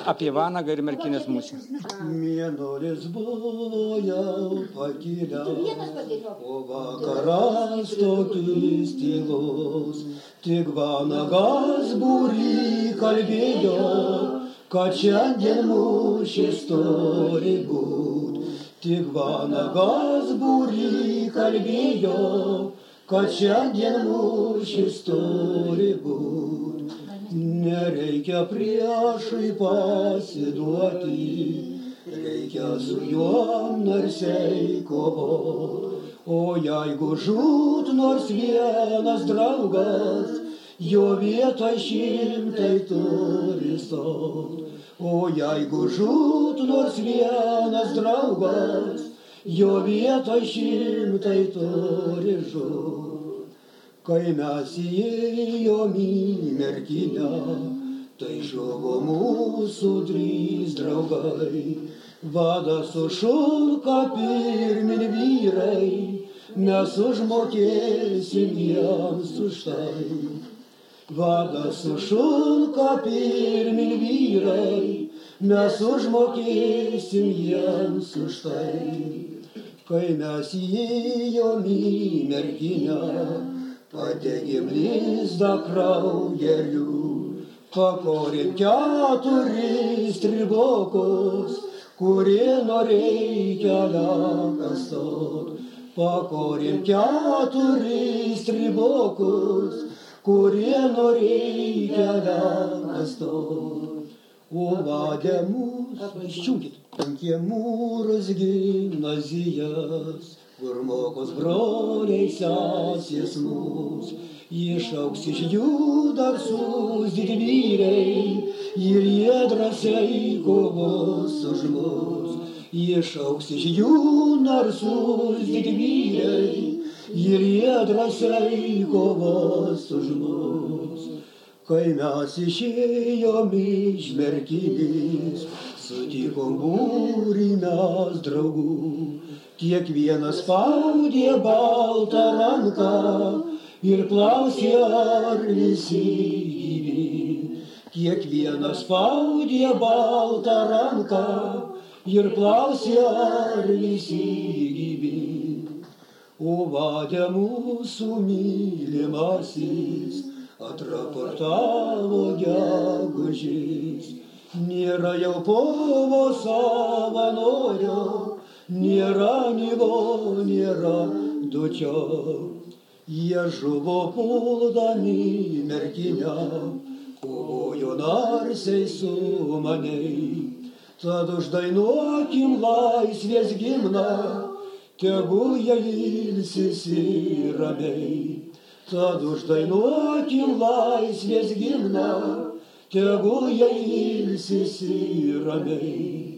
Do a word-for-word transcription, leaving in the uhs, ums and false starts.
apie Vanagą ir Merkinės mūšį. Mėnulis buvo jau pakilęs, o vakaras tokis tylus, tik Vanagas būry kalbėjo, kad šiandien mūšis turi būt. Tik Vanagas būry kalbėjo, kad šiandien mūšis turi būt. Nereikia priešui pasiduoti, reikia su juo narsiai kovot. O jeigu žūt nors vienas draugas, jo vietoj šimtai turi stot. O jeigu žūt nors vienas draugas, jo vietoj šimtai turi žūt. Kai mes įėjom į Merkinę, tai žuvo mūsų trys draugai. Vadas su Šulka pirmin vyrai, mes užmokėsim jiems už tai. Vadas su Šulka pirmin vyrai, mes užmokėsim jiems už tai. Kai mes įėjom į Merkinę, padegėm lizdą kraugerių, pakorėm keturis stribokus, kurie norėjo kelią kastot. Pakorėm keturis stribokus, kurie norėjo kelią kastot. O vadė mūsų, iščiunkit, ant mūrus gimnazijas, kur mokos broliai sesės mūs, išaugs iš jų darsūs didvyriai, ir jie drąsiai kovos už mus. Išaugs iš jų darsūs didvyriai, ir jie drąsiai kovos už mus. Kai mes išėjom iš Merkinės, sutikom būrį mes draugų. Kiekvienas spaudė baltą ranką ir klausė, ar visi gyvi. Kiekvienas spaudė baltą ranką ir klausė, ar visi gyvi. O vadė mūsų mylimasis atraportavo gegužės. Nėra jau povo savanorio, nėra nivo, nėra dučio. Jie žuvo puldami Merkinę, kovojo narsiai su maniai. Tad uždainuokim laisvės gimną, tegul jie ilsisi ramiai. Tad uždainuokim laisvės gimną, tegul jie ilsisi ramiai.